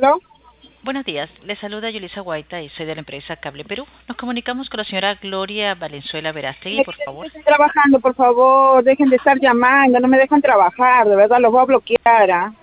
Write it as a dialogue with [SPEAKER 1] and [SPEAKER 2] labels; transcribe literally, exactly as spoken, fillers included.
[SPEAKER 1] ¿Aló?
[SPEAKER 2] Buenos días, le saluda Yulisa Guaita y soy de la empresa Cable Perú. Nos comunicamos con la señora Gloria Valenzuela Verástegui,
[SPEAKER 1] Mire,
[SPEAKER 2] por
[SPEAKER 1] yo
[SPEAKER 2] favor.
[SPEAKER 1] estoy trabajando, por favor, dejen de estar llamando, no me dejan trabajar, de verdad, los voy a bloquear, ¿ah?